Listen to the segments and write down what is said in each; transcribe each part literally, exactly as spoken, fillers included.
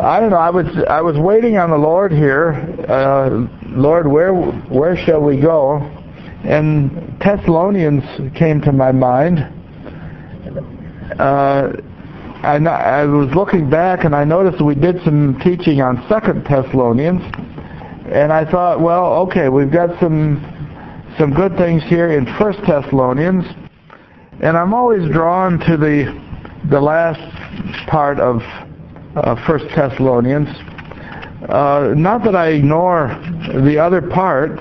I don't know. I was I was waiting on the Lord here. Uh, Lord, where where shall we go? And Thessalonians came to my mind. Uh, I, I was looking back and I noticed we did some teaching on Second Thessalonians, and I thought, well, okay, we've got some some good things here in First Thessalonians, and I'm always drawn to the the last part of uh, First Thessalonians. Uh, not that I ignore the other parts,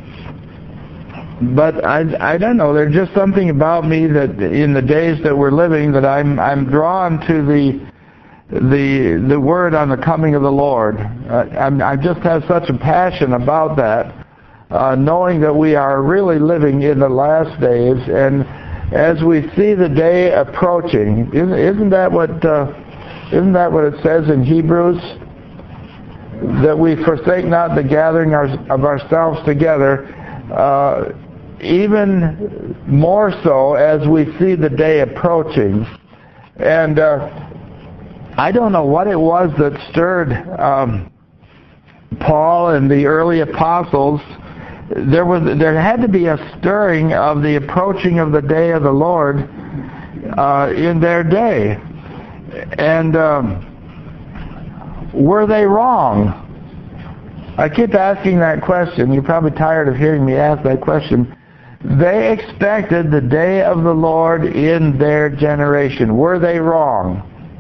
but I, I don't know. There's just something about me that in the days that we're living that I'm I'm drawn to the the the word on the coming of the Lord. Uh, I'm, I just have such a passion about that, uh, knowing that we are really living in the last days, and as we see the day approaching, isn't, isn't that what uh, isn't that what it says in Hebrews? That we forsake not the gathering our, of ourselves together. Uh, even more so as we see the day approaching. And uh, I don't know what it was that stirred um, Paul and the early apostles. There was, there had to be a stirring of the approaching of the day of the Lord uh, in their day. And um, were they wrong? I keep asking that question. You're probably tired of hearing me ask that question. They expected the day of the Lord in their generation. Were they wrong?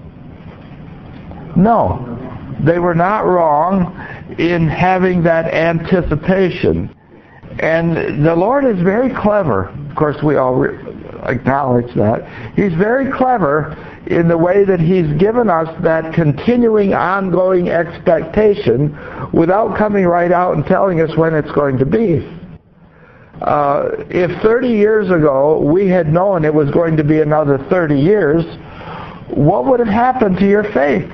No. They were not wrong in having that anticipation. And the Lord is very clever. Of course, we all re- acknowledge that. He's very clever in the way that He's given us that continuing, ongoing expectation without coming right out and telling us when it's going to be. Uh, if thirty years ago we had known it was going to be another thirty years, what would have happened to your faith?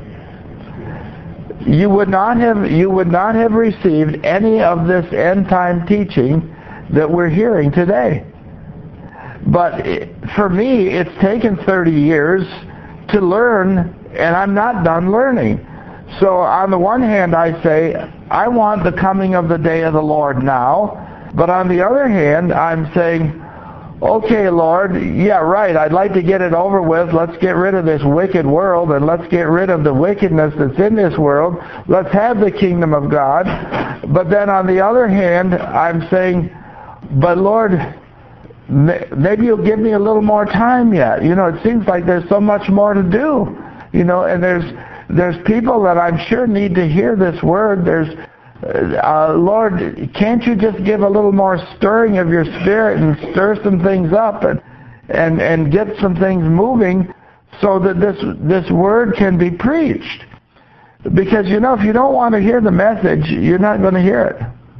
You would not have you would not have received any of this end time teaching that we're hearing today. But for me, it's taken thirty years to learn, and I'm not done learning. So on the one hand, I say, I want the coming of the day of the Lord now. But on the other hand, I'm saying, okay, Lord, yeah, right, I'd like to get it over with. Let's get rid of this wicked world, and let's get rid of the wickedness that's in this world. Let's have the kingdom of God. But then on the other hand, I'm saying, but Lord, maybe you'll give me a little more time yet. You know, it seems like there's so much more to do. You know, and there's there's people that I'm sure need to hear this word. There's Uh, Lord, can't you just give a little more stirring of your spirit and stir some things up and and and get some things moving so that this this word can be preached? Because, you know, if you don't want to hear the message, you're not going to hear it.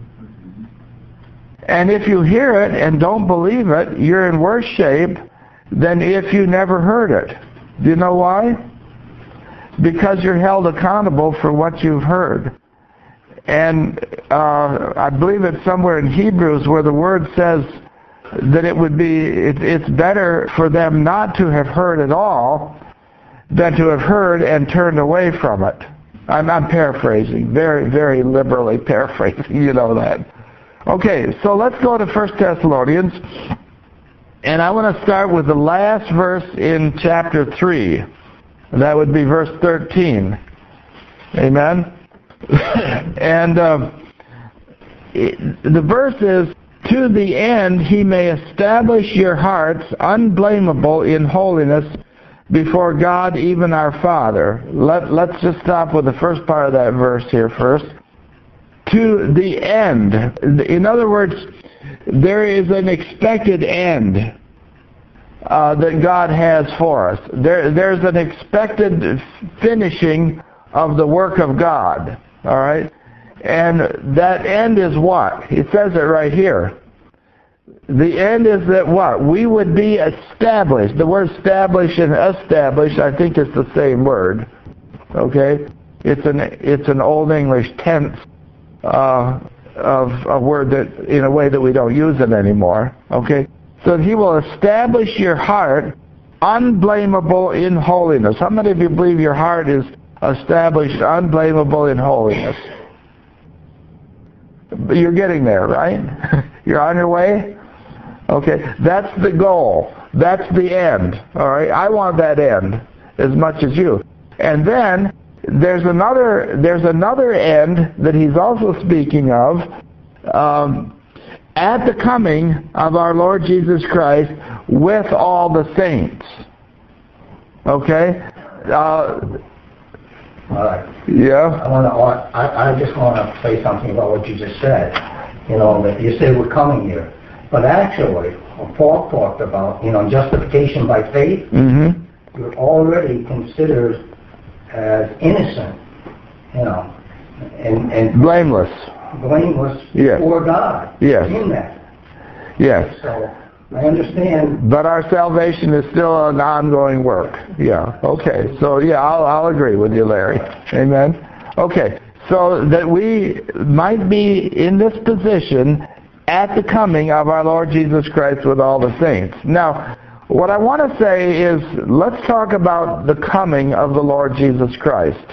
And if you hear it and don't believe it, you're in worse shape than if you never heard it. Do you know why? Because you're held accountable for what you've heard. And uh, I believe it's somewhere in Hebrews where the word says that it would be, it, it's better for them not to have heard at all than to have heard and turned away from it. I'm, I'm paraphrasing, very, very liberally paraphrasing, you know that. Okay, so let's go to First Thessalonians, and I want to start with the last verse in chapter three. That would be verse thirteen. Amen? And uh, it, the verse is, to the end He may establish your hearts unblameable in holiness before God, even our Father. Let, let's just stop with the first part of that verse here first. To the end. In other words, there is an expected end uh, that God has for us. There, there's an expected finishing of the work of God. All right? And that end is what? It says it right here. The end is that what? We would be established. The word establish and establish, I think, is the same word. Okay? It's an it's an Old English tense uh, of a word that, in a way that we don't use it anymore. Okay? So He will establish your heart unblameable in holiness. How many of you believe your heart is established unblameable in holiness. You're getting there, right? You're on your way? Okay, that's the goal. That's the end. All right, I want that end as much as you. And then there's another there's another end that he's also speaking of um, at the coming of our Lord Jesus Christ with all the saints. Okay. Uh, All right. Yeah. I want to. I, I just want to say something about what you just said. You know, that you say we're coming here, but actually, Paul talked about, you know, justification by faith. Mm-hmm. You're already considered as innocent, you know, and and blameless, blameless yes. before God. Yes. In that. Yes. So I understand. But our salvation is still an ongoing work. Yeah. Okay. So yeah, I'll I'll agree with you, Larry. Amen. Okay. So that we might be in this position at the coming of our Lord Jesus Christ with all the saints. Now, what I want to say is, let's talk about the coming of the Lord Jesus Christ.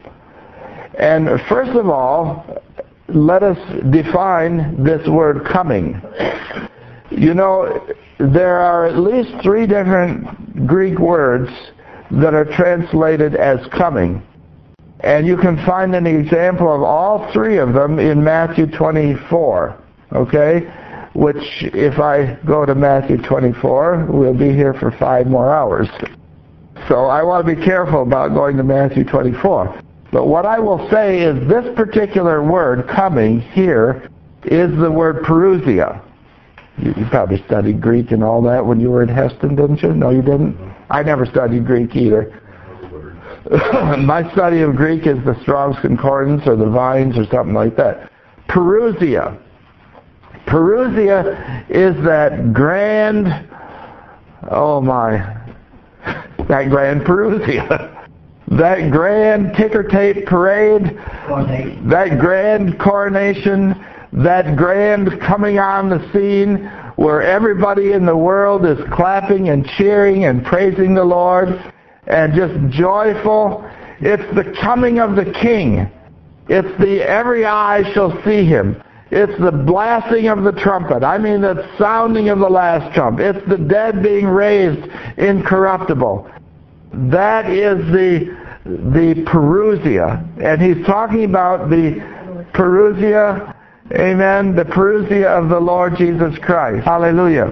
And first of all, let us define this word coming. You know, there are at least three different Greek words that are translated as coming. And you can find an example of all three of them in Matthew twenty-four. Okay? Which, if I go to Matthew twenty-four, we'll be here for five more hours. So I want to be careful about going to Matthew twenty-four. But what I will say is this particular word, coming, here, is the word parousia. You, you probably studied Greek and all that when you were at Heston, didn't you? No, you didn't? I never studied Greek either. My study of Greek is the Strong's Concordance or the Vines or something like that. Parousia. Parousia is that grand, oh my, that grand Parousia. That grand ticker tape parade, Coronation. that grand coronation, that grand coming on the scene where everybody in the world is clapping and cheering and praising the Lord and just joyful. It's the coming of the King. It's the every eye shall see him. It's the blasting of the trumpet. I mean the sounding of the last trump. It's the dead being raised incorruptible. That is the the parousia. And he's talking about the parousia, amen, the parousia of the Lord Jesus Christ. Hallelujah.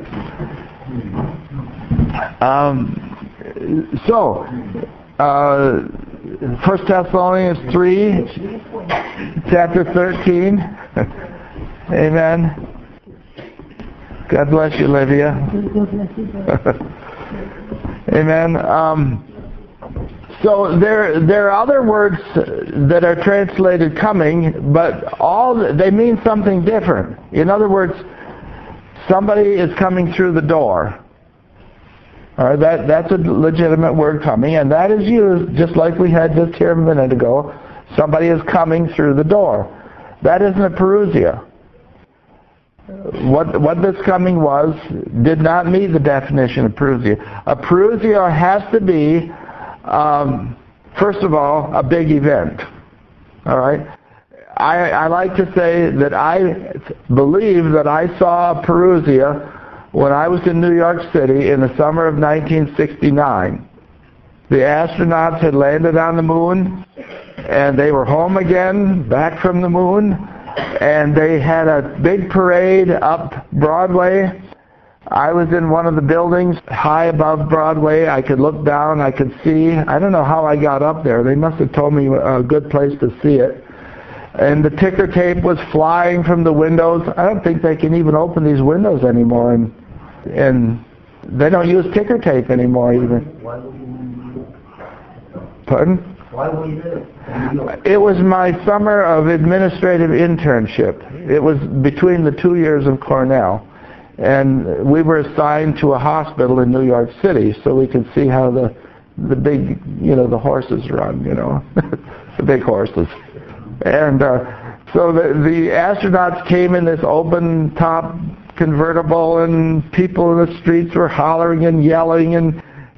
Um, so, uh, First Thessalonians three, chapter thirteen. Amen. God bless you, Livia. Amen. Um, so there, there are other words that are translated coming, but all they mean something different. In other words, somebody is coming through the door. All right, that that's a legitimate word, coming, and that is used just like we had just here a minute ago. Somebody is coming through the door. That isn't a parousia. What what this coming was did not meet the definition of parousia. A parousia has to be, um, first of all, a big event. All right. I, I like to say that I believe that I saw a parousia when I was in New York City in the summer of nineteen sixty-nine. The astronauts had landed on the moon, and they were home again, back from the moon, and they had a big parade up Broadway. I was in one of the buildings high above Broadway. I could look down, I could see. I don't know how I got up there. They must have told me a good place to see it. And the ticker tape was flying from the windows. I don't think they can even open these windows anymore, and and they don't use ticker tape anymore even. Why were you Pardon? Why were you there? It was my summer of administrative internship. It was between the two years of Cornell. And we were assigned to a hospital in New York City so we could see how the the big, you know, the horses run, you know, the big horses. And uh, so the, the astronauts came in this open-top convertible, and people in the streets were hollering and yelling, and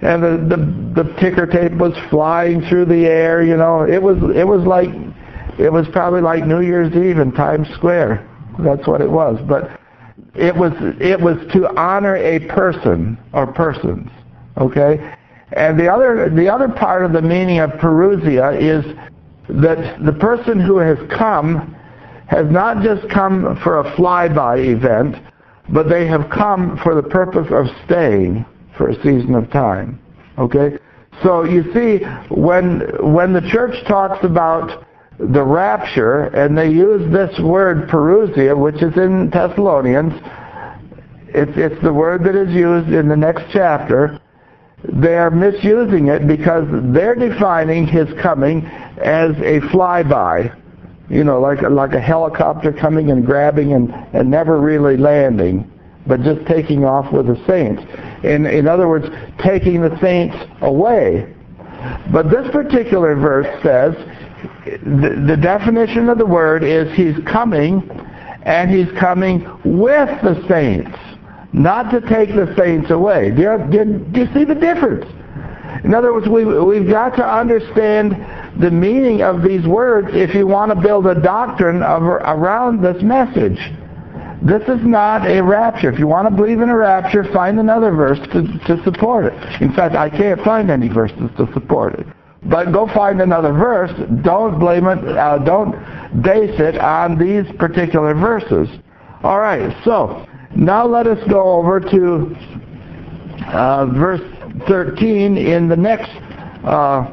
and the, the the ticker tape was flying through the air. You know, it was it was like it was probably like New Year's Eve in Times Square. That's what it was. But it was it was to honor a person or persons. Okay, and the other the other part of the meaning of parousia is that the person who has come has not just come for a flyby event, but they have come for the purpose of staying for a season of time. Okay? So you see, when when the church talks about the rapture, and they use this word parousia, which is in Thessalonians, it's, it's the word that is used in the next chapter, they are misusing it because they're defining his coming as a flyby. You know, like like a helicopter coming and grabbing and, and never really landing, but just taking off with the saints. In in other words, taking the saints away. But this particular verse says, the, the definition of the word is he's coming, and he's coming with the saints, not to take the saints away. Do you, do, do you see the difference? In other words, we, we've got to understand the meaning of these words if you want to build a doctrine of, around this message. This is not a rapture. If you want to believe in a rapture, find another verse to, to support it. In fact, I can't find any verses to support it. But go find another verse. Don't blame it. Uh, don't base it on these particular verses. All right. So now let us go over to uh, verse thirteen in the next. Uh,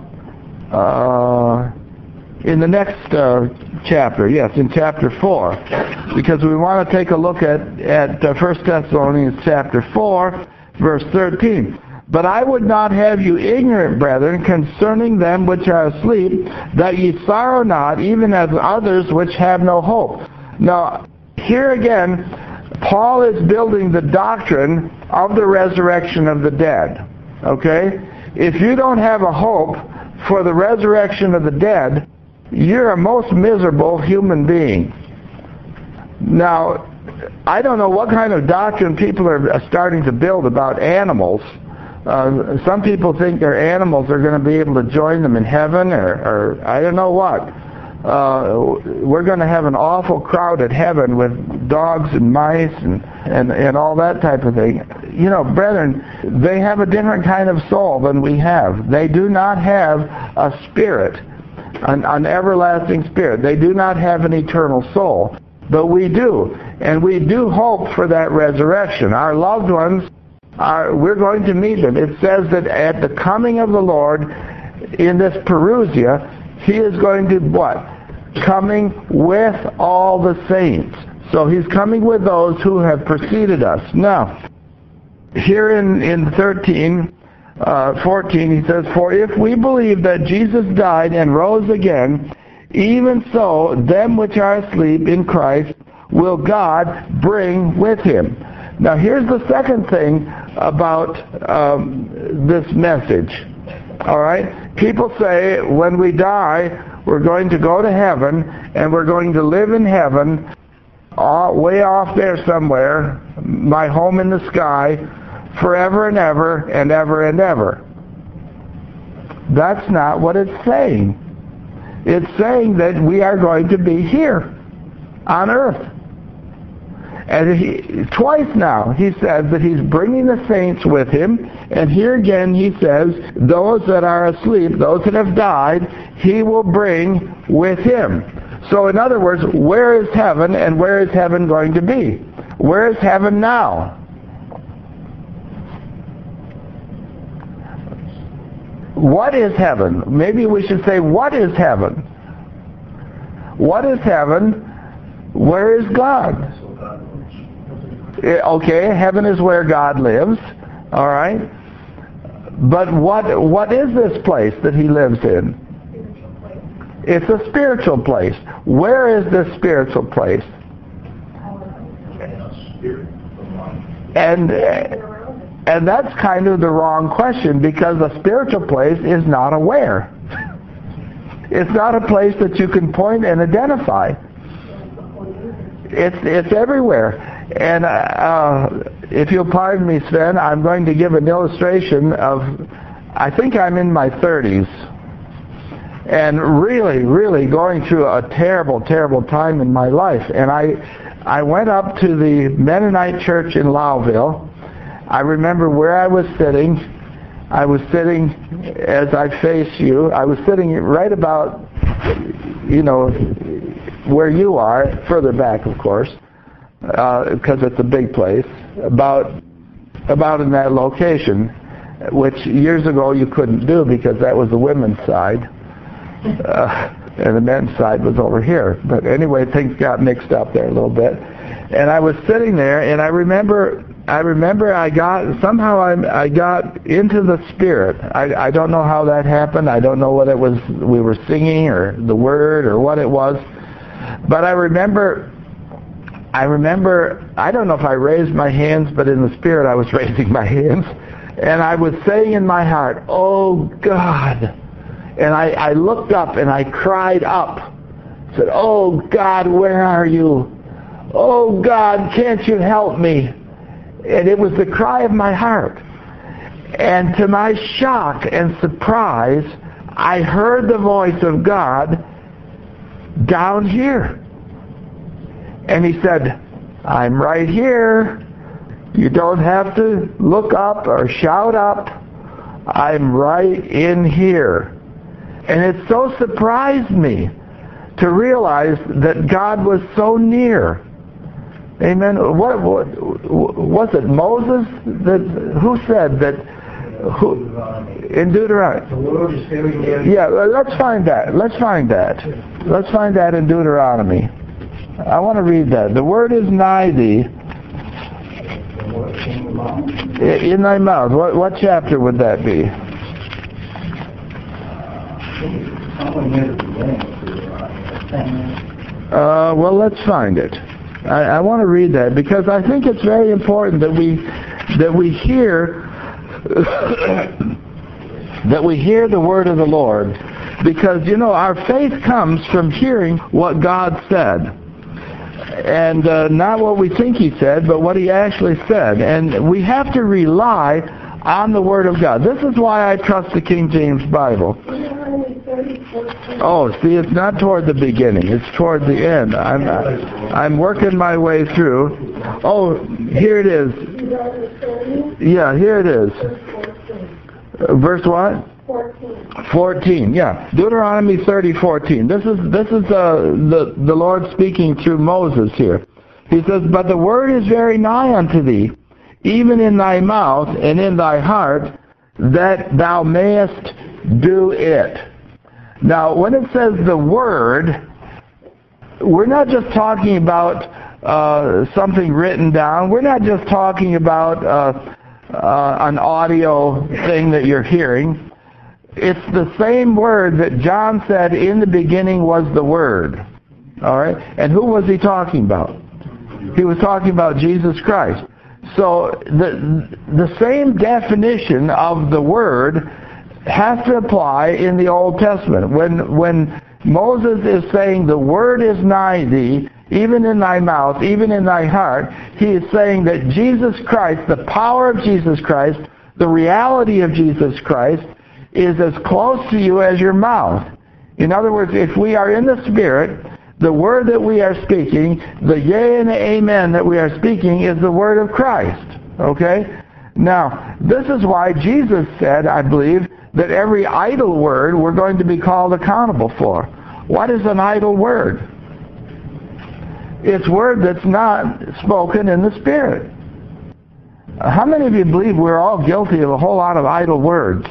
Uh, in the next uh, chapter, yes, in chapter four, because we want to take a look at at uh, First Thessalonians chapter four, verse thirteen. But I would not have you ignorant, brethren, concerning them which are asleep, that ye sorrow not, even as others which have no hope. Now, here again, Paul is building the doctrine of the resurrection of the dead. Okay? If you don't have a hope for the resurrection of the dead, you're a most miserable human being. Now, I don't know what kind of doctrine people are starting to build about animals. Uh, some people think their animals are going to be able to join them in heaven, or, or I don't know what. Uh, we're going to have an awful crowded heaven with dogs and mice and, and, and all that type of thing. You know, brethren, they have a different kind of soul than we have. They do not have a spirit, an, an everlasting spirit. They do not have an eternal soul. But we do. And we do hope for that resurrection. Our loved ones, are, we're going to meet them. It says that at the coming of the Lord, in this parousia, he is going to what? Coming with all the saints. So he's coming with those who have preceded us. Now, here in, in thirteen, uh, fourteen, he says, For if we believe that Jesus died and rose again, even so them which are asleep in Christ will God bring with him. Now here's the second thing about um, this message. All right? People say when we die, we're going to go to heaven, and we're going to live in heaven, all, way off there somewhere, my home in the sky, forever and ever and ever and ever. That's not what it's saying. It's saying that we are going to be here on earth. And he, twice now he says that he's bringing the saints with him, and here again he says those that are asleep, those that have died, he will bring with him. So in other words, where is heaven, and where is heaven going to be? Where is heaven now? What is heaven? Maybe we should say, what is heaven? What is heaven? Where is God? Okay, heaven is where God lives, all right? But what what is this place that he lives in? It's a spiritual place. Where is this spiritual place? And and that's kind of the wrong question, because a spiritual place is not a where. It's not a place that you can point and identify. It's it's everywhere. And uh, if you'll pardon me, Sven, I'm going to give an illustration of, I think I'm in my thirties, and really, really going through a terrible, terrible time in my life. And I, I went up to the Mennonite church in Lowville. I remember where I was sitting. I was sitting, as I face you, I was sitting right about, you know, where you are, further back, of course, because uh, it's a big place, about about in that location, which years ago you couldn't do because that was the women's side, uh, and the men's side was over here. But anyway, things got mixed up there a little bit. And I was sitting there, and I remember, I remember I got, somehow I, I got into the Spirit. I, I don't know how that happened. I don't know what it was we were singing or the word or what it was. But I remember, I remember, I don't know if I raised my hands, but in the Spirit I was raising my hands. And I was saying in my heart, "Oh God." And I, I looked up and I cried up. Said, "Oh God, where are you? Oh God, can't you help me?" And it was the cry of my heart. And to my shock and surprise, I heard the voice of God down here. And he said, "I'm right here. You don't have to look up or shout up. I'm right in here." And it so surprised me to realize that God was so near. Amen. What, what was it? Moses? That who said that? Who, in Deuteronomy. The Lord is very near. Yeah, let's find that. Let's find that. Let's find that in Deuteronomy. I want to read that. The word is nigh thee, in thy mouth. What, what chapter would that be? Uh, well, let's find it. I, I want to read that because I think it's very important that we that we hear that we hear the word of the Lord, because you know our faith comes from hearing what God said, and uh, not what we think He said, but what He actually said. And we have to rely on the Word of God. This is why I trust the King James Bible. Oh, see, it's not toward the beginning. It's toward the end. I'm I'm working my way through. Oh, here it is. Yeah, here it is. Verse what? fourteen. Yeah, Deuteronomy thirty, fourteen. This is this is uh, the the Lord speaking through Moses here. He says, "But the word is very nigh unto thee, even in thy mouth and in thy heart, that thou mayest do it." Now, when it says the word, we're not just talking about uh, something written down. We're not just talking about uh, uh, an audio thing that you're hearing. It's the same word that John said in the beginning was the Word. All right? And who was he talking about? He was talking about Jesus Christ. So the the same definition of the Word has to apply in the Old Testament. When when Moses is saying the Word is nigh thee, even in thy mouth, even in thy heart, he is saying that Jesus Christ, the power of Jesus Christ, the reality of Jesus Christ, is as close to you as your mouth. In other words, if we are in the Spirit, the word that we are speaking, the yea and the amen that we are speaking, is the word of Christ. Okay? Now, this is why Jesus said, I believe, that every idle word we're going to be called accountable for. What is an idle word? It's word that's not spoken in the Spirit. How many of you believe we're all guilty of a whole lot of idle words?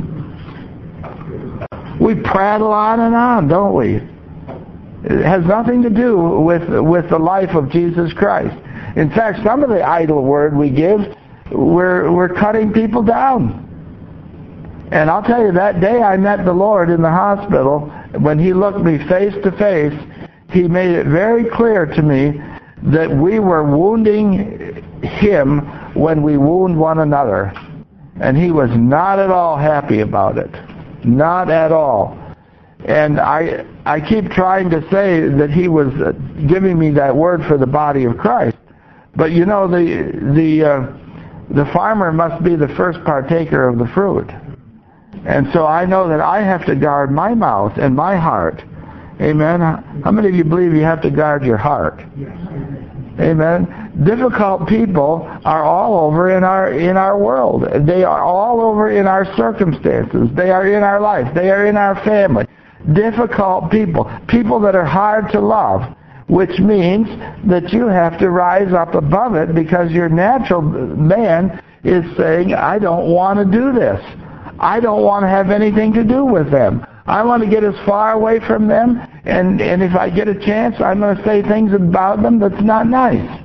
We prattle on and on, don't we? It has nothing to do with with the life of Jesus Christ. In fact, some of the idle word we give, we're we're cutting people down. And I'll tell you, that day I met the Lord in the hospital, when He looked me face to face, He made it very clear to me that we were wounding Him when we wound one another. And He was not at all happy about it. Not at all. And I I keep trying to say that He was giving me that word for the body of Christ. But you know, the the uh, the farmer must be the first partaker of the fruit. And so I know that I have to guard my mouth and my heart. Amen. How many of you believe you have to guard your heart? Amen. Difficult people are all over in our in our world. They are all over in our circumstances. They are in our life. They are in our family. Difficult people. People that are hard to love. Which means that you have to rise up above it, because your natural man is saying, I don't want to do this. I don't want to have anything to do with them. I want to get as far away from them, and, and if I get a chance, I'm going to say things about them that's not nice.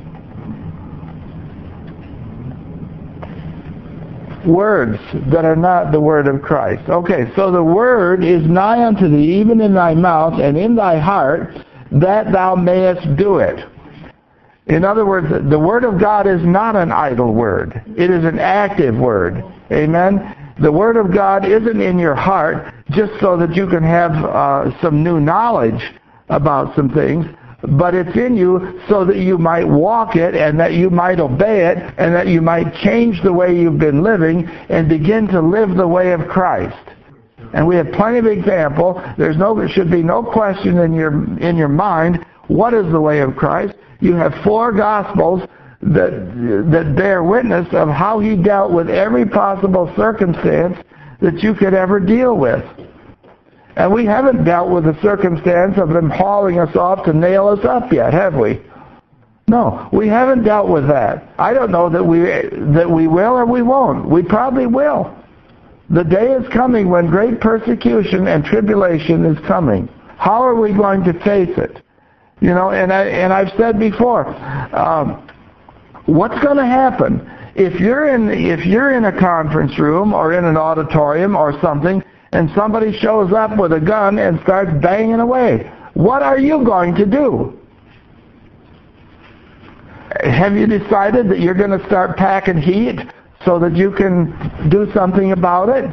Words that are not the word of Christ. Okay, so the word is nigh unto thee, even in thy mouth and in thy heart, that thou mayest do it. In other words, the word of God is not an idle word. It is an active word. Amen? The word of God isn't in your heart just so that you can have uh, some new knowledge about some things, but it's in you so that you might walk it, and that you might obey it, and that you might change the way you've been living and begin to live the way of Christ. And we have plenty of example. There's no, there should be no question in your in your mind, what is the way of Christ? You have four Gospels that that bear witness of how he dealt with every possible circumstance that you could ever deal with. And we haven't dealt with the circumstance of them hauling us off to nail us up yet, have we? No, we haven't dealt with that. I don't know that we that we will or we won't. We probably will. The day is coming when great persecution and tribulation is coming. How are we going to face it? You know, and I and I've said before, um, what's going to happen if you're in if you're in a conference room or in an auditorium or something, and somebody shows up with a gun and starts banging away? What are you going to do? Have you decided that you're going to start packing heat so that you can do something about it?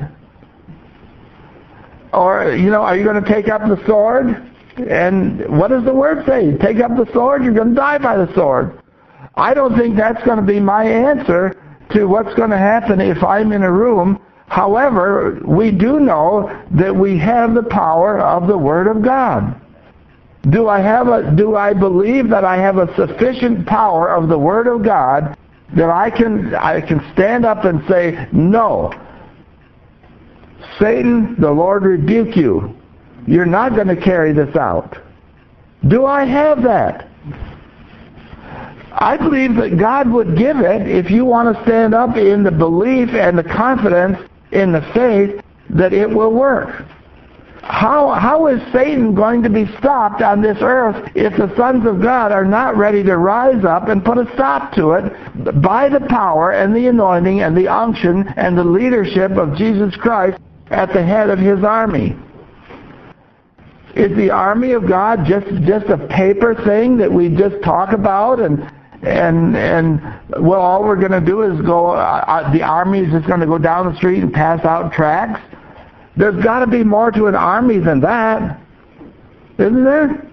Or, you know, are you going to take up the sword? And what does the word say? Take up the sword, you're going to die by the sword. I don't think that's going to be my answer to what's going to happen if I'm in a room. However, we do know that we have the power of the Word of God. Do I have a, do I believe that I have a sufficient power of the Word of God that I can I can stand up and say, no, Satan, the Lord rebuke you. You're not going to carry this out. Do I have that? I believe that God would give it if you want to stand up in the belief and the confidence in the faith that it will work. How how is Satan going to be stopped on this earth if the sons of God are not ready to rise up and put a stop to it by the power and the anointing and the unction and the leadership of Jesus Christ at the head of his army? Is the army of God just just a paper thing that we just talk about and and and well, all we're going to do is go, uh, the army is just going to go down the street and pass out tracts? There's got to be more to an army than that, isn't there?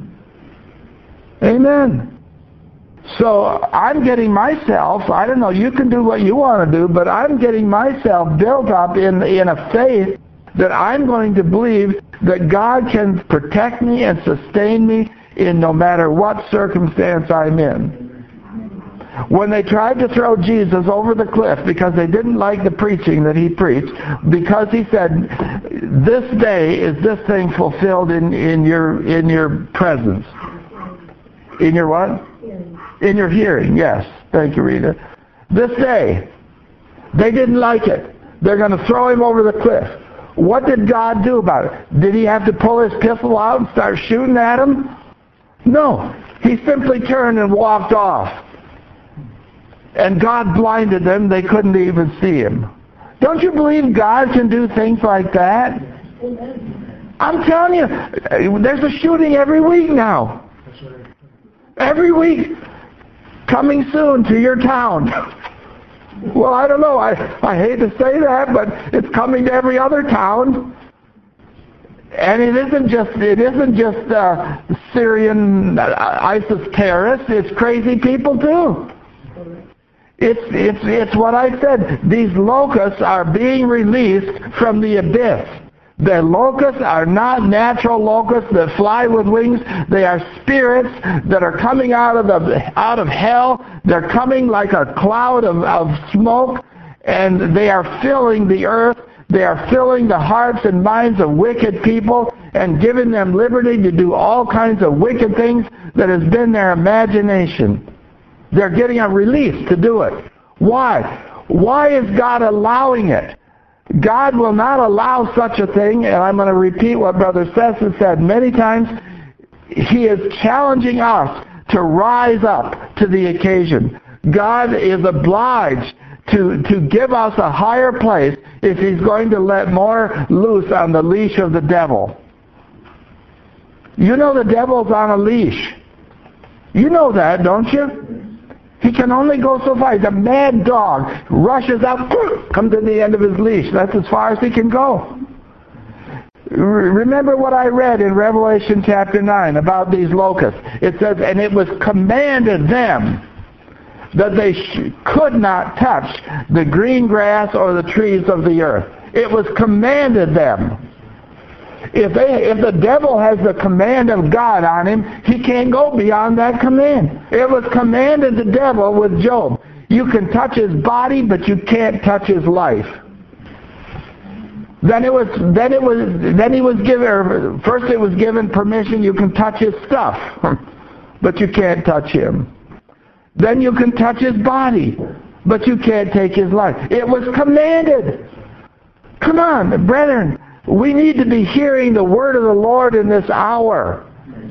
Amen. So I'm getting myself, I don't know, you can do what you want to do, but I'm getting myself built up in in a faith that I'm going to believe that God can protect me and sustain me in no matter what circumstance I'm in. When they tried to throw Jesus over the cliff because they didn't like the preaching that he preached, because he said, this day is this thing fulfilled in, in your in your presence. In your what? In your hearing, yes. Thank you, Rita. This day. They didn't like it. They're going to throw him over the cliff. What did God do about it? Did he have to pull his pistol out and start shooting at him? No. He simply turned and walked off. And God blinded them. They couldn't even see him. Don't you believe God can do things like that? I'm telling you, there's a shooting every week now. Every week. Coming soon to your town. Well, I don't know. I, I hate to say that, but it's coming to every other town. And it isn't just it isn't just uh, Syrian ISIS terrorists, it's crazy people too. It's, it's, it's what I said. These locusts are being released from the abyss. The locusts are not natural locusts that fly with wings. They are spirits that are coming out of the, out of hell. They're coming like a cloud of, of smoke, and they are filling the earth. They are filling the hearts and minds of wicked people and giving them liberty to do all kinds of wicked things that has been their imagination. They're getting a release to do it. Why? Why is God allowing it? God will not allow such a thing, and I'm going to repeat what Brother Seth has said many times. He is challenging us to rise up to the occasion. God is obliged to, to give us a higher place if He's going to let more loose on the leash of the devil. You know the devil's on a leash. You know that, don't you? He can only go so far. He's a mad dog. Rushes out, comes to the end of his leash. That's as far as he can go. Remember what I read in Revelation chapter nine about these locusts. It says, and it was commanded them that they sh- could not touch the green grass or the trees of the earth. It was commanded them. If they, if the devil has the command of God on him, he can't go beyond that command. It was commanded the devil with Job. You can touch his body, but you can't touch his life. Then it was, then it was, then he was given, first it was given permission, you can touch his stuff, but you can't touch him. Then you can touch his body, but you can't take his life. It was commanded. Come on, brethren. We need to be hearing the word of the Lord in this hour.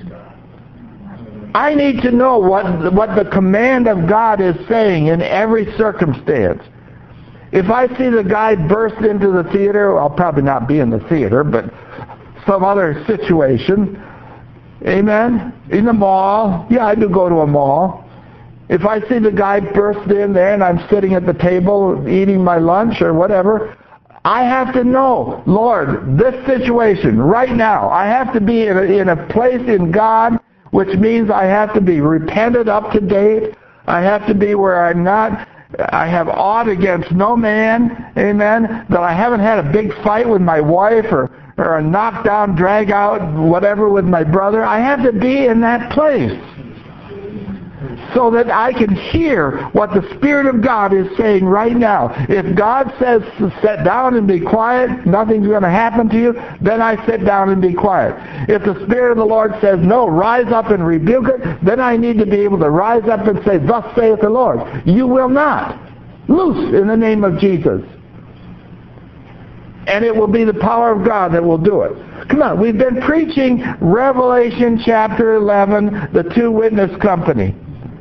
I need to know what, what the command of God is saying in every circumstance. If I see the guy burst into the theater, I'll probably not be in the theater, but some other situation, amen, in the mall, yeah, I do go to a mall. If I see the guy burst in there and I'm sitting at the table eating my lunch or whatever, I have to know, Lord, this situation right now, I have to be in a, in a place in God, which means I have to be repented up to date. I have to be where I'm not, I have aught against no man, amen, that I haven't had a big fight with my wife or, or a knockdown, drag out, whatever with my brother. I have to be in that place so that I can hear what the Spirit of God is saying right now. If God says to sit down and be quiet, nothing's going to happen to you, then I sit down and be quiet. If the Spirit of the Lord says, no, rise up and rebuke it, then I need to be able to rise up and say, thus saith the Lord. You will not. Loose in the name of Jesus. And it will be the power of God that will do it. Come on, we've been preaching Revelation chapter eleven, the two witness company.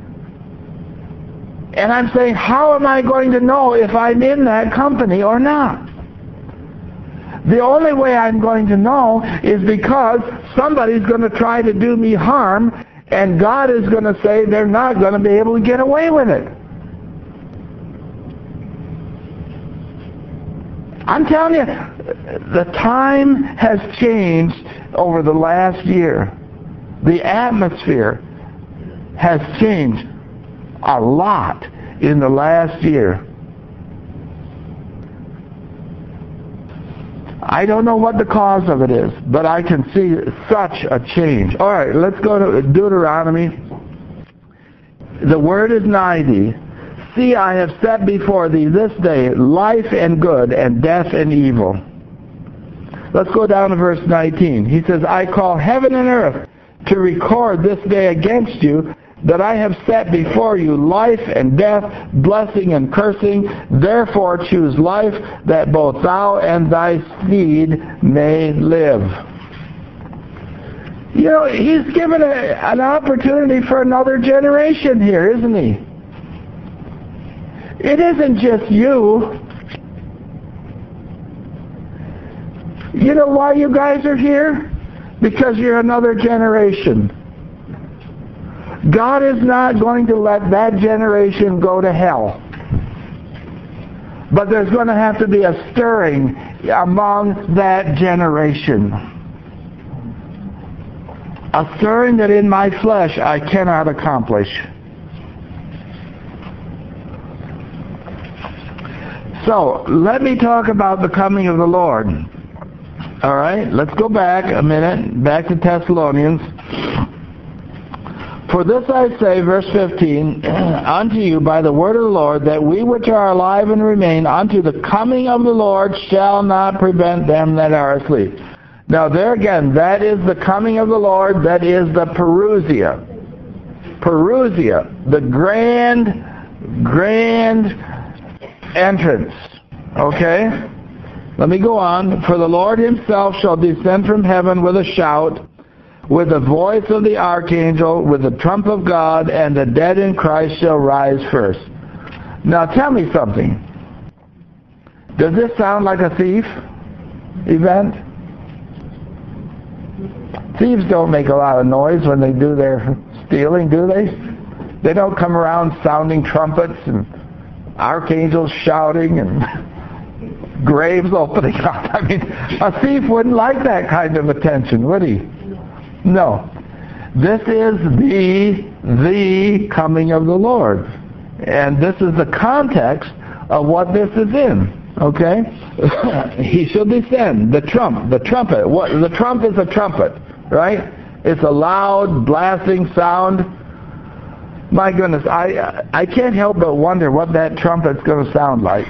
And I'm saying, how am I going to know if I'm in that company or not? The only way I'm going to know is because somebody's going to try to do me harm, and God is going to say they're not going to be able to get away with it. I'm telling you, the time has changed over the last year. The atmosphere has changed a lot in the last year. I don't know what the cause of it is, but I can see such a change. All right, let's go to Deuteronomy. The word is nigh thee. See, I have set before thee this day life and good, and death and evil. Let's go down to verse nineteen. He says, I call heaven and earth to record this day against you, that I have set before you life and death, blessing and cursing. Therefore choose life, that both thou and thy seed may live. You know, he's given a, an opportunity for another generation here, isn't he? It isn't just you. You know why you guys are here? Because you're another generation. God is not going to let that generation go to hell. But there's going to have to be a stirring among that generation. A stirring that in my flesh I cannot accomplish. So, let me talk about the coming of the Lord. All right, let's go back a minute, back to Thessalonians. For this I say, verse fifteen, unto you by the word of the Lord, that we which are alive and remain unto the coming of the Lord shall not prevent them that are asleep. Now there again, that is the coming of the Lord, that is the Parousia. Parousia, the grand, grand entrance. Okay? Let me go on. For the Lord himself shall descend from heaven with a shout, with the voice of the archangel, with the trump of God, and the dead in Christ shall rise first. Now tell me something. Does this sound like a thief event? Thieves don't make a lot of noise when they do their stealing, do they? They don't come around sounding trumpets and archangels shouting and graves opening up. I mean, a thief wouldn't like that kind of attention, would he? No. This is the, the coming of the Lord. And this is the context of what this is in. Okay? He shall descend. The trump, the trumpet. What, the trump is a trumpet, right? It's a loud, blasting sound. My goodness, I I can't help but wonder what that trumpet's going to sound like.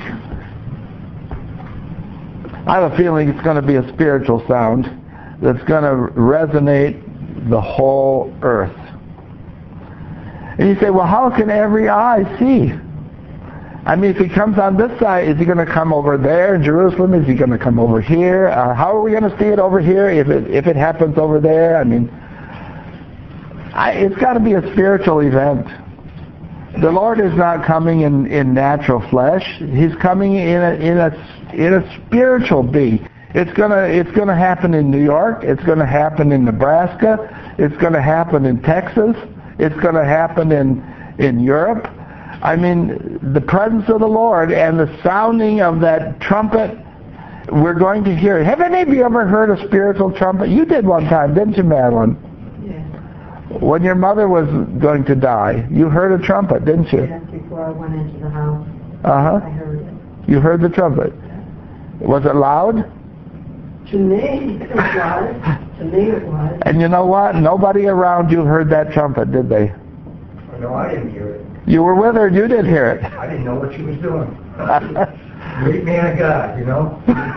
I have a feeling it's going to be a spiritual sound that's going to resonate the whole earth. And you say, well, how can every eye see? I mean, if he comes on this side, is he going to come over there in Jerusalem? Is he going to come over here? Uh, how are we going to see it over here if it if it happens over there? I mean, I, it's got to be a spiritual event. The Lord is not coming in, in natural flesh. He's coming in a in a in a spiritual being. It's gonna it's gonna happen in New York. It's gonna happen in Nebraska. It's gonna happen in Texas. It's gonna happen in in Europe. I mean, the presence of the Lord and the sounding of that trumpet, we're going to hear it. Have any of you ever heard a spiritual trumpet? You did one time, didn't you, Madeline? Yeah. When your mother was going to die, you heard a trumpet, didn't you? Just before I went into the house, Uh-huh. I heard it. You heard the trumpet. Was it loud? To me, it was. To me, it was. And you know what? Nobody around you heard that trumpet, did they? No, I didn't hear it. You were with her and you did hear it. I didn't know what she was doing. Great man of God, you know?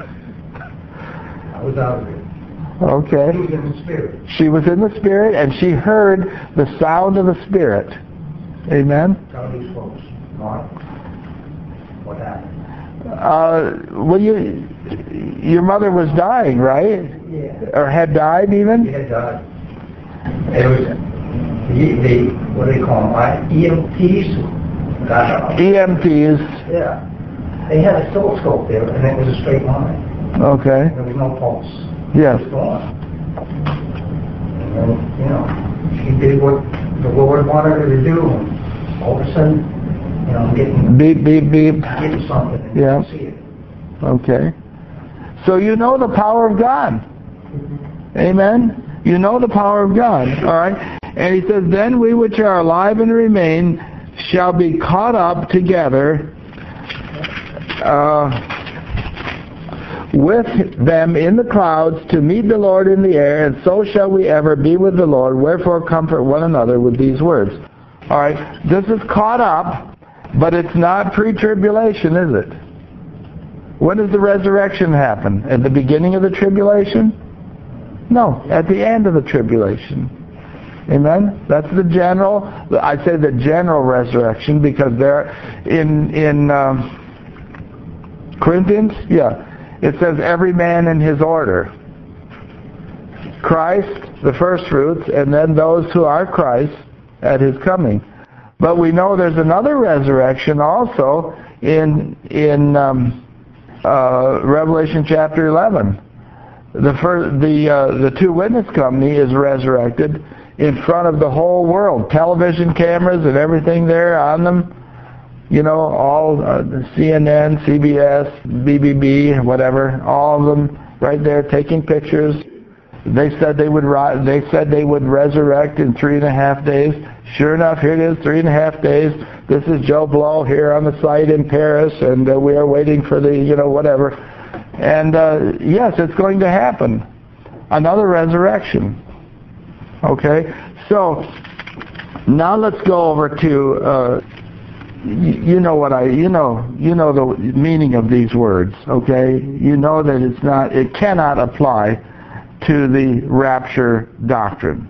I was out of it. Okay. She was in the spirit. She was in the Spirit and she heard the sound of the Spirit. Amen? Tell these folks, Mark, what happened? Uh, well, you, your mother was dying, right? Yeah. Or had died He even? had died. It was the, the what do they call them? I- E M Ts? God. E M Ts. Yeah. They had a oscilloscope there, and it was a straight line. Okay. There was no pulse. Yes. It was gone. And then, you know, she did what the Lord wanted her to do, and all of a sudden, you know, I'm getting, Beep, beep, beep. getting something, and Yeah. you can see it. Okay. So you know the power of God. Amen? You know the power of God. All right? And he says, then we which are alive and remain shall be caught up together uh, with them in the clouds to meet the Lord in the air, and so shall we ever be with the Lord. Wherefore comfort one another with these words. All right? This is caught up, but it's not pre-tribulation, is it? When does the resurrection happen? At the beginning of the tribulation? No, at the end of the tribulation. Amen? That's the general, I say the general resurrection because there, in, in um, Corinthians, yeah, it says every man in his order. Christ, the first fruits, and then those who are Christ at his coming. But we know there's another resurrection also in, in um, uh, Revelation chapter eleven. The first, the uh, the two witness company is resurrected in front of the whole world, television cameras and everything there on them. You know, all uh, C N N, C B S, B B B, whatever, all of them right there taking pictures. They said they would ri- they said they would resurrect in three and a half days. Sure enough, here it is, three and a half days. This is Joe Blow here on the site in Paris, and uh, we are waiting for the, you know, whatever. And uh, yes, it's going to happen. Another resurrection. Okay? So, now let's go over to, uh, you, you know what I, you know, you know the meaning of these words, okay? You know that it's not, it cannot apply to the rapture doctrine.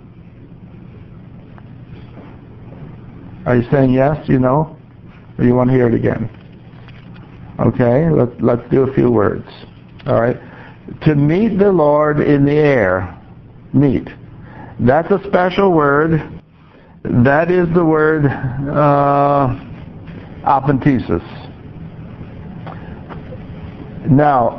Are you saying yes, you know? Or you want to hear it again? Okay, let's, let's do a few words. All right? To meet the Lord in the air. Meet. That's a special word. That is the word uh, apentesis. Now,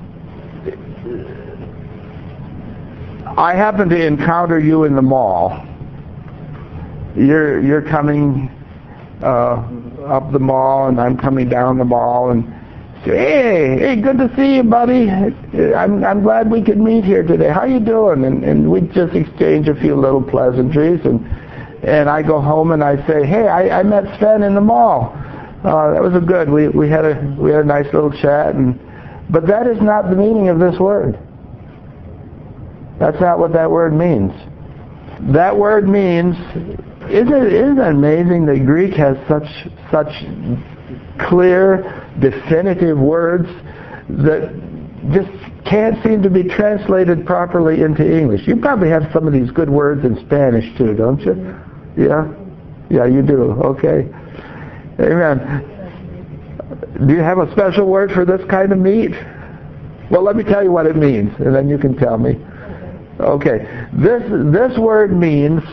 I happen to encounter you in the mall. You're you're coming uh, up the mall, and I'm coming down the mall, and say, hey, hey, good to see you, buddy. I'm I'm glad we could meet here today. How you doing? And and we just exchange a few little pleasantries, and and I go home and I say, hey, I, I met Sven in the mall. Uh, that was a good. We we had a we had a nice little chat, and but that is not the meaning of this word. That's not what that word means. That word means, isn't it, isn't it amazing that Greek has such such clear, definitive words that just can't seem to be translated properly into English? You probably have some of these good words in Spanish too, don't you? Yeah? Yeah, you do. Okay. Amen. Do you have a special word for this kind of meat? Well, let me tell you what it means, and then you can tell me. Okay. This this word means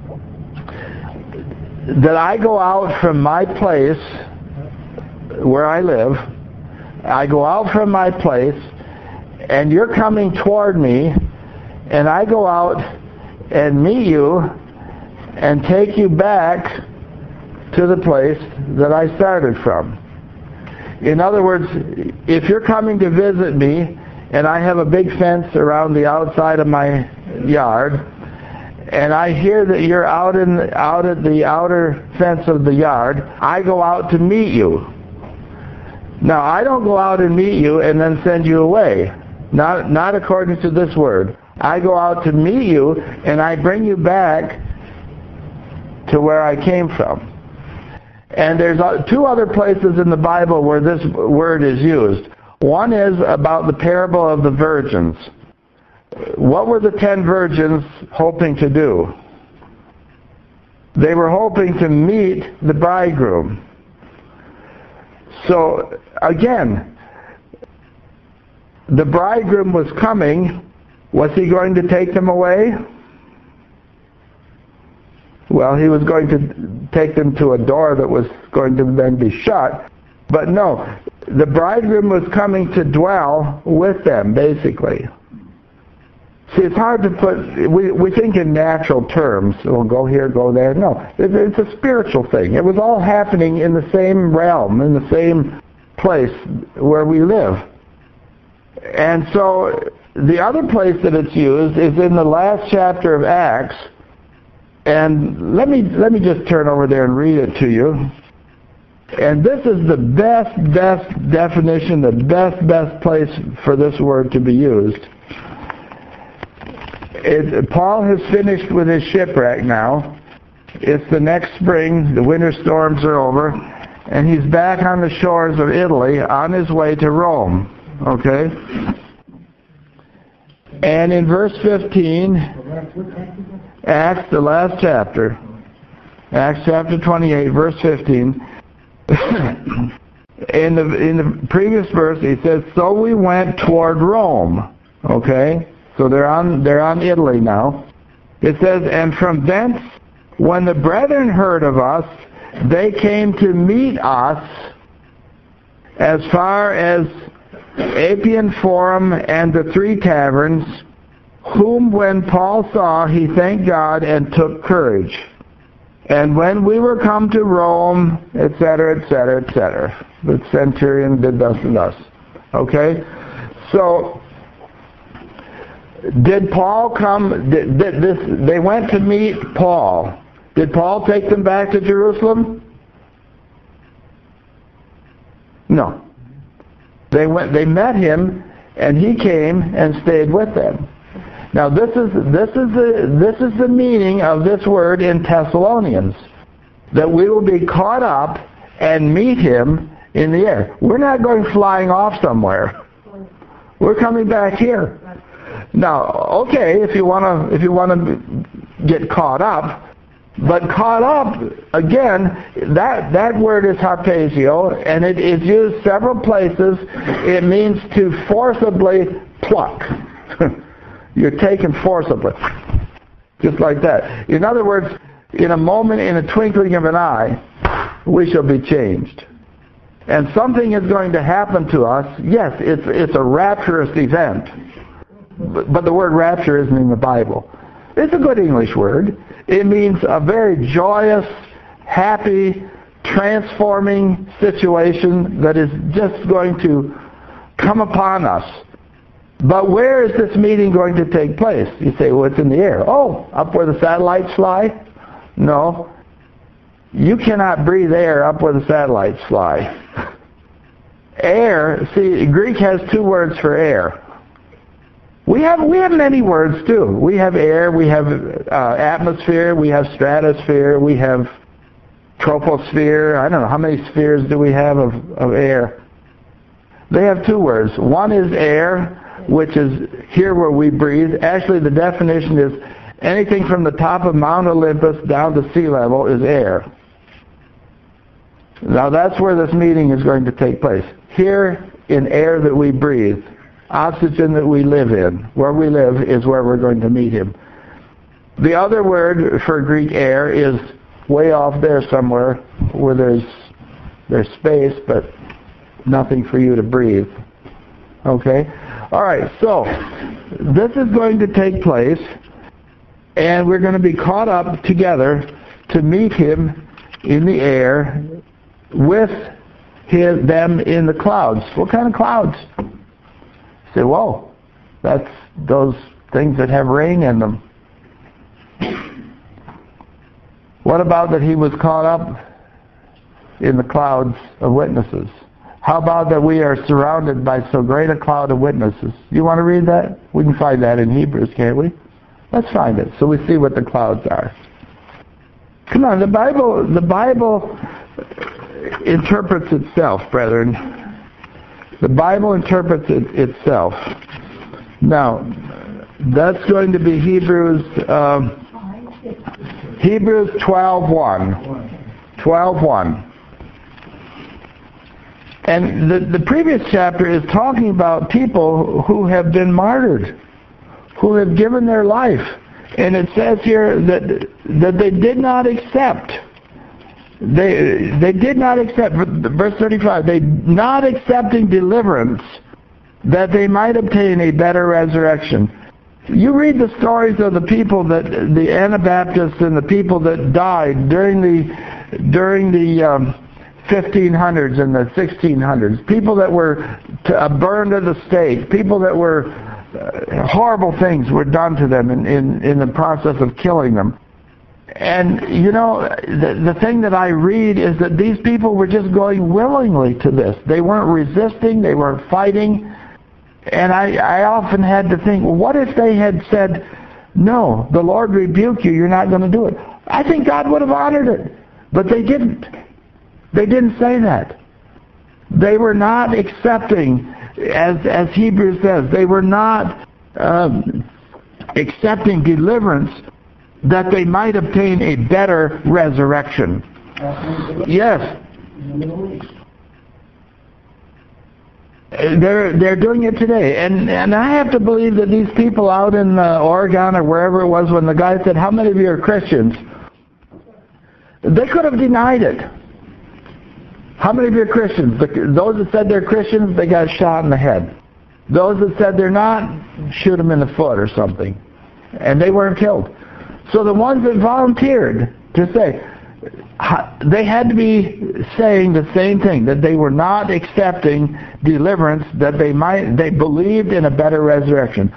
that I go out from my place where I live. I go out from my place, and you're coming toward me, and I go out and meet you and take you back to the place that I started from. In other words, if you're coming to visit me and I have a big fence around the outside of my yard, and I hear that you're out in out at the outer fence of the yard, I go out to meet you. Now, I don't go out and meet you and then send you away. Not not according to this word. I go out to meet you and I bring you back to where I came from. And there's two other places in the Bible where this word is used. One is about the parable of the virgins. What were the ten virgins hoping to do? They were hoping to meet the bridegroom. So, again, the bridegroom was coming. Was he going to take them away? Well, he was going to take them to a door that was going to then be shut. But no, the bridegroom was coming to dwell with them, basically. See, it's hard to put, we, we think in natural terms. We'll go here, go there. No, it, it's a spiritual thing. It was all happening in the same realm, in the same place where we live. And so the other place that it's used is in the last chapter of Acts. And let me let me just turn over there and read it to you. And this is the best, best definition, the best, best place for this word to be used. It, Paul has finished with his shipwreck now. It's the next spring. The winter storms are over. And he's back on the shores of Italy on his way to Rome. Okay? And in verse fifteen, Acts, the last chapter, Acts chapter twenty-eight, verse fifteen, in the in the previous verse, he says, "So we went toward Rome." Okay, so they're on they're on Italy now. It says, "And from thence, when the brethren heard of us, they came to meet us as far as Appian Forum and the Three Taverns, whom when Paul saw, he thanked God and took courage. And when we were come to Rome, et cetera, et cetera, et cetera. The centurion did thus and thus." Okay? So, Did Paul come, did, did this, they went to meet Paul. Did Paul take them back to Jerusalem? No. They went, they met him, and he came and stayed with them. Now this is this is the this is the meaning of this word in Thessalonians, that we will be caught up and meet him in the air. We're not going flying off somewhere. We're coming back here. Now, okay, if you want to if you want to get caught up, but caught up again, that that word is harpazo, and it is used several places. It means to forcibly pluck. You're taken forcibly, just like that. In other words, in a moment, in a twinkling of an eye, we shall be changed. And something is going to happen to us. Yes, it's it's a rapturous event, but, but the word rapture isn't in the Bible. It's a good English word. It means a very joyous, happy, transforming situation that is just going to come upon us. But where is this meeting going to take place? You say, well, it's in the air. Oh, up where the satellites fly? No. You cannot breathe air up where the satellites fly. Air, see, Greek has two words for air. We have we have many words too. We have air, we have uh, atmosphere, we have stratosphere, we have troposphere. I don't know, how many spheres do we have of, of air? They have two words. One is air, which is here where we breathe. Actually, the definition is anything from the top of Mount Olympus down to sea level is air. Now that's where this meeting is going to take place. Here in air that we breathe, oxygen that we live in, where we live is where we're going to meet him. The other word for Greek air is way off there somewhere where there's there's space but nothing for you to breathe. Okay? All right, so this is going to take place, and we're going to be caught up together to meet him in the air with his, them in the clouds. What kind of clouds? You say, whoa, that's those things that have rain in them. What about that he was caught up in the clouds of witnesses? How about that we are surrounded by so great a cloud of witnesses? You want to read that? We can find that in Hebrews, can't we? Let's find it so we see what the clouds are. Come on, the Bible, the Bible interprets itself, brethren. The Bible interprets it itself. Now, that's going to be Hebrews, um, Hebrews twelve one. twelve one. And the, the previous chapter is talking about people who have been martyred, who have given their life. And it says here that that they did not accept. They they did not accept, verse thirty-five, they not accepting deliverance that they might obtain a better resurrection. You read the stories of the people that, the Anabaptists and the people that died during the, during the, um, fifteen hundreds and the sixteen hundreds, people that were to, uh, burned at the stake, people that were, uh, horrible things were done to them in, in, in the process of killing them. And, you know, the, the thing that I read is that these people were just going willingly to this. They weren't resisting, they weren't fighting. And I, I often had to think, well, what if they had said, no, the Lord rebuke you, you're not going to do it. I think God would have honored it. But they didn't. They didn't say that. They were not accepting, as as Hebrews says, they were not um, accepting deliverance that they might obtain a better resurrection. Yes. They're they're doing it today, and and I have to believe that these people out in uh, Oregon or wherever it was, when the guy said, "How many of you are Christians?" They could have denied it. How many of you are Christians? Those that said they're Christians, they got shot in the head. Those that said they're not, shoot them in the foot or something. And they weren't killed. So the ones that volunteered to say, they had to be saying the same thing, that they were not accepting deliverance, that they might, they believed in a better resurrection.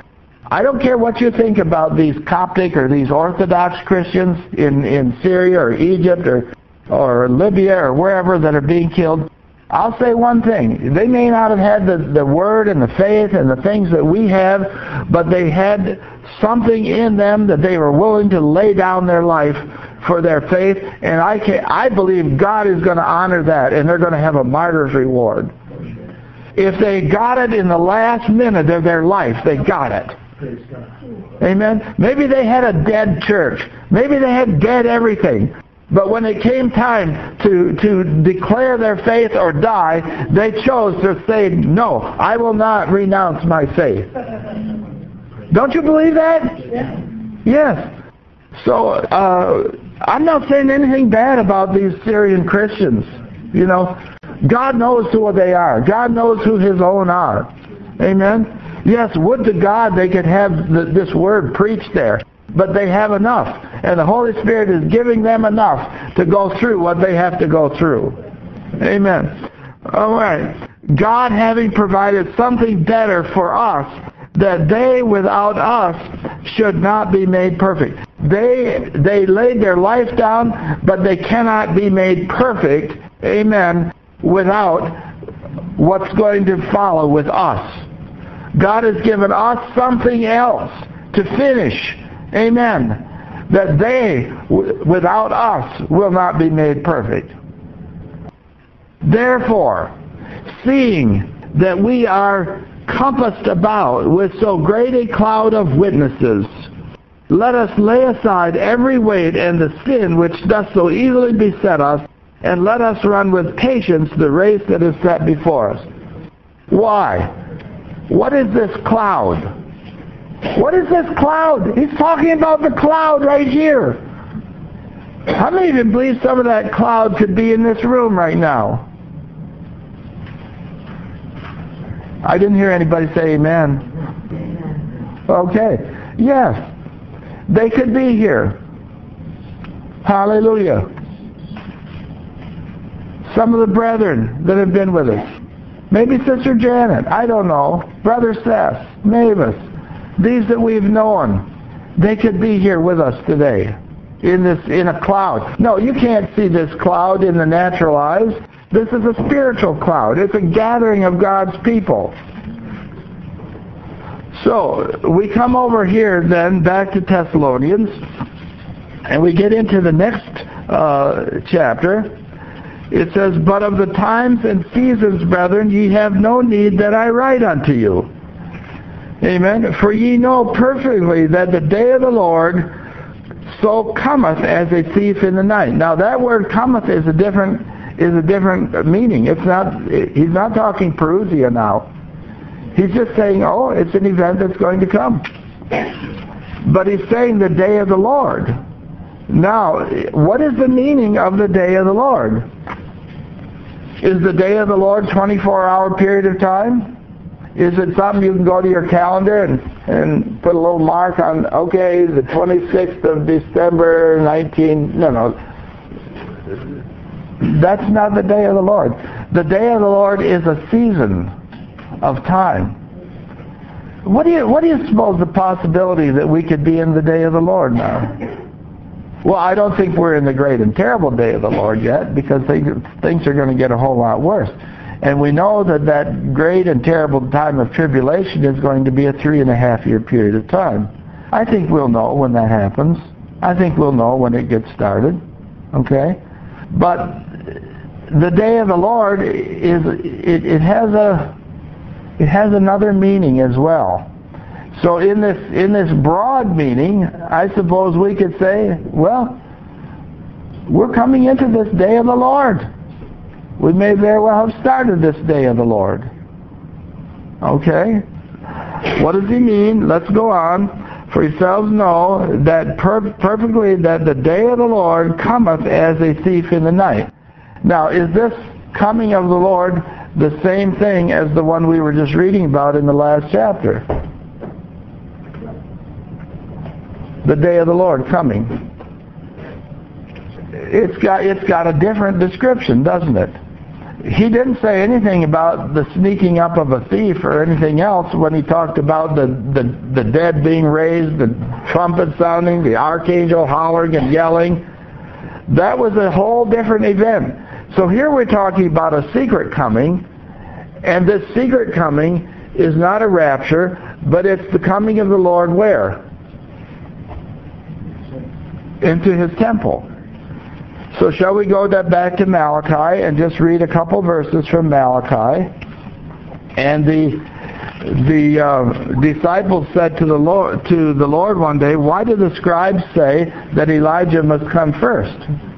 I don't care what you think about these Coptic or these Orthodox Christians in, in Syria or Egypt or, or Libya or wherever that are being killed. I'll say one thing. They may not have had the, the word and the faith and the things that we have, but they had something in them that they were willing to lay down their life for their faith, and I can, I believe God is going to honor that, and they're going to have a martyr's reward. If they got it in the last minute of their life, they got it. Amen? Maybe they had a dead church. Maybe they had dead everything. But when it came time to, to declare their faith or die, they chose to say, no, I will not renounce my faith. Don't you believe that? Yeah. Yes. So, uh, I'm not saying anything bad about these Syrian Christians. You know, God knows who they are. God knows who His own are. Amen? Yes, would to God they could have the, this word preached there. But they have enough. And the Holy Spirit is giving them enough to go through what they have to go through. Amen. All right. God having provided something better for us, that they without us should not be made perfect. They they laid their life down, but they cannot be made perfect, amen, without what's going to follow with us. God has given us something else to finish, amen, that they, w- without us, will not be made perfect. Therefore, seeing that we are compassed about with so great a cloud of witnesses, let us lay aside every weight and the sin which doth so easily beset us, and let us run with patience the race that is set before us. Why? What is this cloud? What is this cloud? He's talking about the cloud right here. How many of you believe some of that cloud could be in this room right now? I didn't hear anybody say amen. Okay. Yes. They could be here. Hallelujah. Some of the brethren that have been with us. Maybe Sister Janet. I don't know. Brother Seth. Mavis. These that we've known. They could be here with us today. In this, in a cloud. No, you can't see this cloud in the natural eyes. This is a spiritual cloud. It's a gathering of God's people. So, we come over here then, back to Thessalonians, and we get into the next uh, chapter. It says, But of the times and seasons, brethren, ye have no need that I write unto you. Amen. For ye know perfectly that the day of the Lord so cometh as a thief in the night. Now that word cometh is a different is a different meaning. It's not. He's not talking Perusia now. He's just saying, oh, it's an event that's going to come. But he's saying the day of the Lord. Now, what is the meaning of the day of the Lord? Is the day of the Lord a twenty-four hour period of time? Is it something you can go to your calendar and, and put a little mark on, okay, the twenty-sixth of December, nineteen, no, no. That's not the day of the Lord. The day of the Lord is a season of time. What do you what do you suppose the possibility that we could be in the day of the Lord now? Well, I don't think we're in the great and terrible day of the Lord yet, because things, things are going to get a whole lot worse. And we know that that great and terrible time of tribulation is going to be a three and a half year period of time. I think we'll know when that happens. I think we'll know when it gets started. Okay? But the day of the Lord is it, it has a it has another meaning as well. So in this in this broad meaning, I suppose we could say, well, we're coming into this day of the Lord. We may very well have started this day of the Lord. Okay? What does he mean? Let's go on. For yourselves know that per- perfectly that the day of the Lord cometh as a thief in the night. Now, is this coming of the Lord the same thing as the one we were just reading about in the last chapter? The day of the Lord coming. It's got it's got a different description, doesn't it? he didn't say anything about the sneaking up of a thief or anything else when he talked about the, the, the dead being raised, the trumpet sounding, the archangel hollering and yelling. That was a whole different event. So here we're talking about a secret coming, and this secret coming is not a rapture, but it's the coming of the Lord where? Into his temple. So shall we go that back to Malachi and just read a couple verses from Malachi? And the the uh, disciples said to the Lord to the Lord one day, "Why do the scribes say that Elijah must come first?"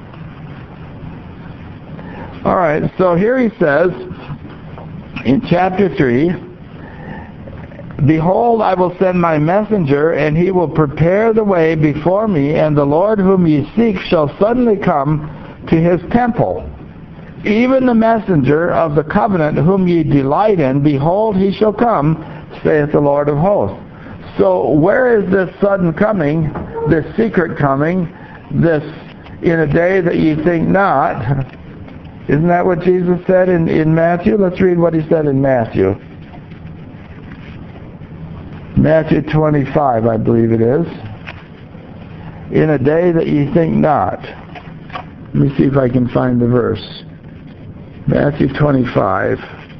All right. So here he says in chapter three, "Behold, I will send my messenger, and he will prepare the way before me, and the Lord whom ye seek shall suddenly come to his temple. Even the messenger of the covenant whom ye delight in, behold, he shall come, saith the Lord of hosts." So where is this sudden coming, this secret coming, this in a day that ye think not? Isn't that what Jesus said in, in Matthew? Let's read what he said in Matthew. Matthew twenty-five, I believe it is. In a day that ye think not. Let me see if I can find the verse. Matthew twenty-five.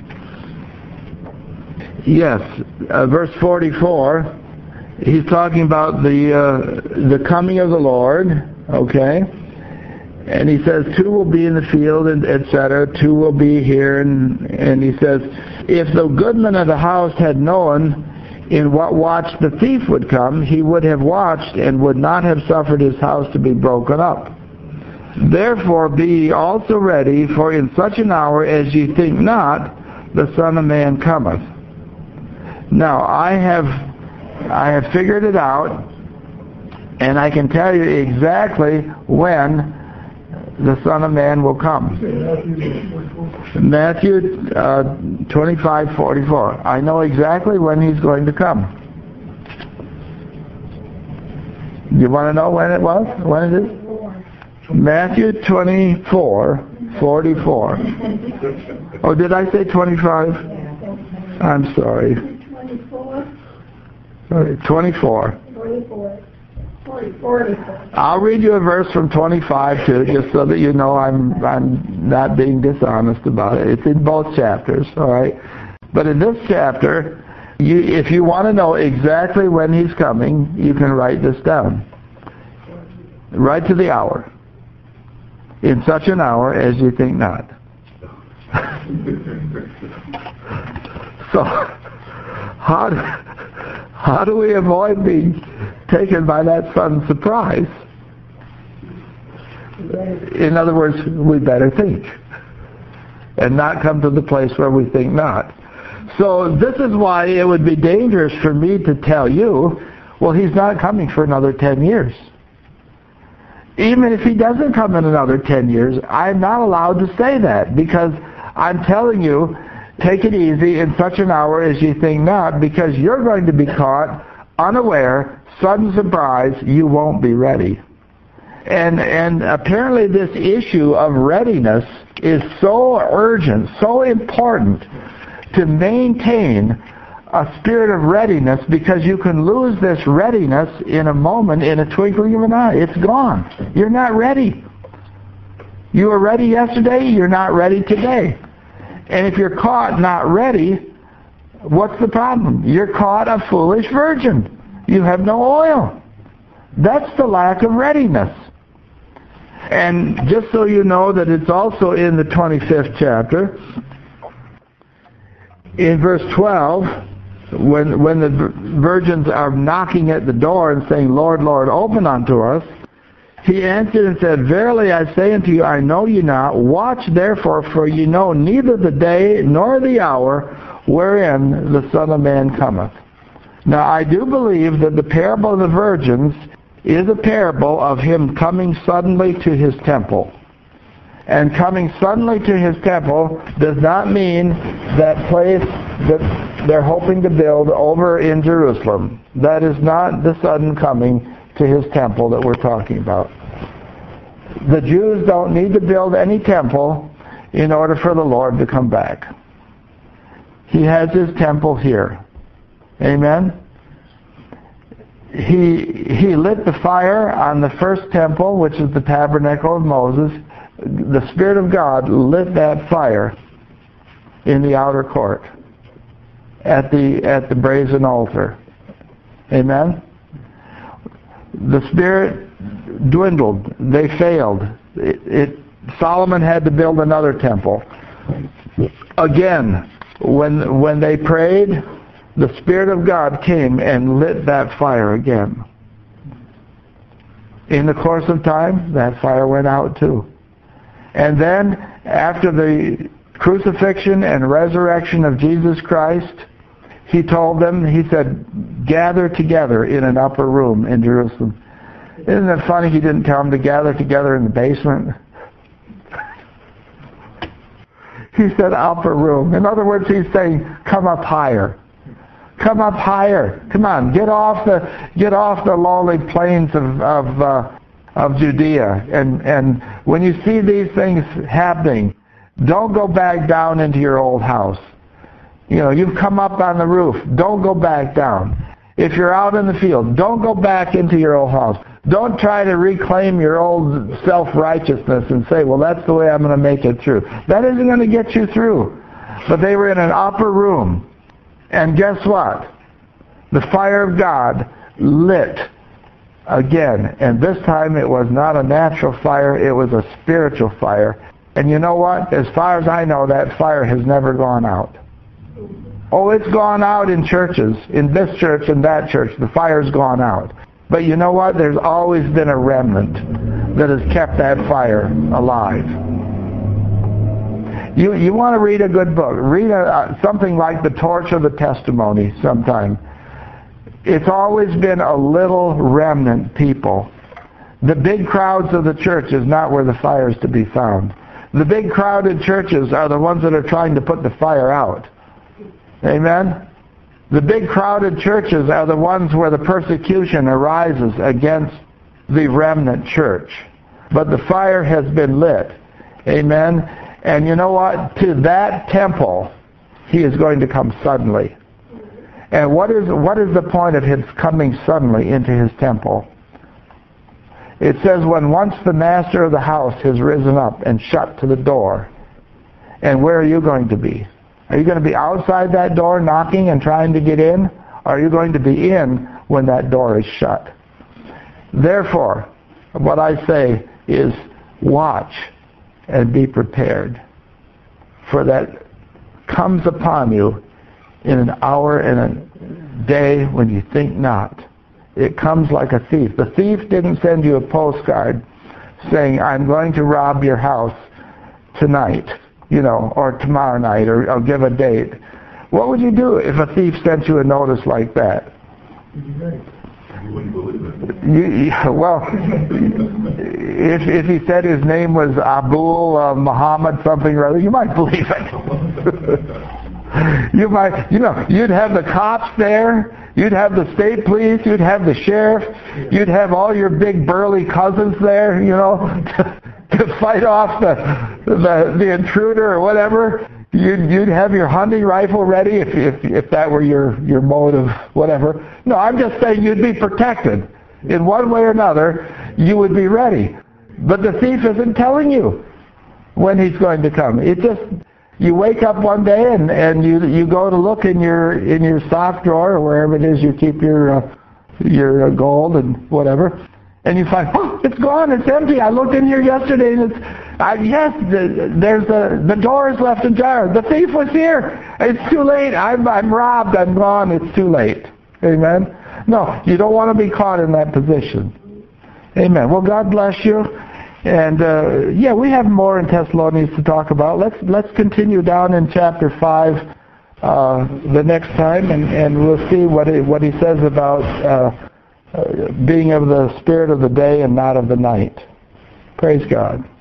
Yes, uh, verse forty-four. He's talking about the uh, the coming of the Lord. Okay, and he says two will be in the field, and et cetera. Two will be here, and and he says, if the goodman of the house had known in what watch the thief would come, he would have watched and would not have suffered his house to be broken up. Therefore be ye also ready, for in such an hour as ye think not, the Son of Man cometh. Now I have I have figured it out, and I can tell you exactly when the Son of Man will come. Matthew uh, twenty-five forty-four. I know exactly when he's going to come. You want to know when it was? When it is? Matthew twenty-four forty-four. Oh, did I say twenty-five? I'm sorry. twenty-four. Sorry, twenty-four. twenty-four. forty-four. I'll read you a verse from twenty-five too, just so that you know I'm I'm not being dishonest about it. It's in both chapters, all right? But in this chapter, you, if you want to know exactly when he's coming, you can write this down. Right to the hour. In such an hour as you think not. So, how do, how do we avoid being taken by that sudden surprise? In other words, we better think and not come to the place where we think not. So this is why it would be dangerous for me to tell you, well, he's not coming for another ten years. Even if he doesn't come in another ten years, I'm not allowed to say that, because I'm telling you, take it easy in such an hour as you think not, because you're going to be caught unaware, sudden surprise, you won't be ready. And and apparently this issue of readiness is so urgent, so important to maintain a spirit of readiness, because you can lose this readiness in a moment, in a twinkling of an eye. It's gone. You're not ready. You were ready yesterday, you're not ready today. And if you're caught not ready, what's the problem? You're caught a foolish virgin. You have no oil. That's the lack of readiness. And just so you know that it's also in the twenty-fifth chapter, in verse twelve, when when the virgins are knocking at the door and saying, Lord, Lord, open unto us, he answered and said, Verily I say unto you, I know you not. Watch therefore, for ye know neither the day nor the hour wherein the Son of Man cometh. Now I do believe that the parable of the virgins is a parable of him coming suddenly to his temple. And coming suddenly to his temple does not mean that place that they're hoping to build over in Jerusalem. That is not the sudden coming to his temple that we're talking about. The Jews don't need to build any temple in order for the Lord to come back. He has his temple here. Amen? He, he lit the fire on the first temple, which is the tabernacle of Moses. The Spirit of God lit that fire in the outer court at the, at the brazen altar. Amen? The Spirit dwindled. They failed. It, it, Solomon had to build another temple. Again, when, when they prayed, the Spirit of God came and lit that fire again. In the course of time, that fire went out too. And then, after the crucifixion and resurrection of Jesus Christ, he told them, he said, gather together in an upper room in Jerusalem. Isn't it funny he didn't tell them to gather together in the basement? He said upper room. In other words, he's saying, come up higher. Come up higher. Come on, get off the get off the lowly plains of of, uh, of Judea. And and when you see these things happening, don't go back down into your old house. You know, you've come up on the roof. Don't go back down. If you're out in the field, don't go back into your old house. Don't try to reclaim your old self-righteousness and say, well, that's the way I'm going to make it through. That isn't going to get you through. But they were in an upper room. And guess what? The fire of God lit again. And this time it was not a natural fire, it was a spiritual fire. And you know what? As far as I know, that fire has never gone out. Oh, it's gone out in churches, in this church and that church. The fire's gone out. But you know what? There's always been a remnant that has kept that fire alive. You you want to read a good book. Read a, uh, something like The Torch of the Testimony sometime. It's always been a little remnant people. The big crowds of the church is not where the fire is to be found. The big crowded churches are the ones that are trying to put the fire out. Amen? The big crowded churches are the ones where the persecution arises against the remnant church. But the fire has been lit. Amen? And you know what? To that temple, he is going to come suddenly. And what is what is the point of his coming suddenly into his temple? It says, when once the master of the house has risen up and shut to the door. And where are you going to be? Are you going to be outside that door knocking and trying to get in? Or are you going to be in when that door is shut? Therefore, what I say is, watch and be prepared, for that comes upon you in an hour and a day when you think not. It comes like a thief. The thief didn't send you a postcard saying, I'm going to rob your house tonight, you know, or tomorrow night, or I'll give a date. What would you do if a thief sent you a notice like that? You wouldn't believe it. You, well, if if he said his name was Abdul uh, Muhammad something or other, you might believe it. You might, you know, you'd have the cops there, you'd have the state police, you'd have the sheriff, you'd have all your big burly cousins there, you know, to, to fight off the, the the intruder or whatever. You'd you'd have your hunting rifle ready if if if that were your your mode of whatever. No, I'm just saying you'd be protected in one way or another. You would be ready, but the thief isn't telling you when he's going to come. It just, you wake up one day and and you you go to look in your in your sock drawer or wherever it is you keep your uh, your uh, gold and whatever, and you find, oh, it's gone, it's empty. I looked in here yesterday and it's. Uh, yes, the, there's a, the door is left ajar. The thief was here. It's too late. I'm, I'm robbed. I'm gone. It's too late. Amen? No, you don't want to be caught in that position. Amen. Well, God bless you. And, uh, yeah, we have more in Thessalonians to talk about. Let's let's continue down in chapter five uh, the next time, and, and we'll see what he, what he says about uh, uh, being of the spirit of the day and not of the night. Praise God.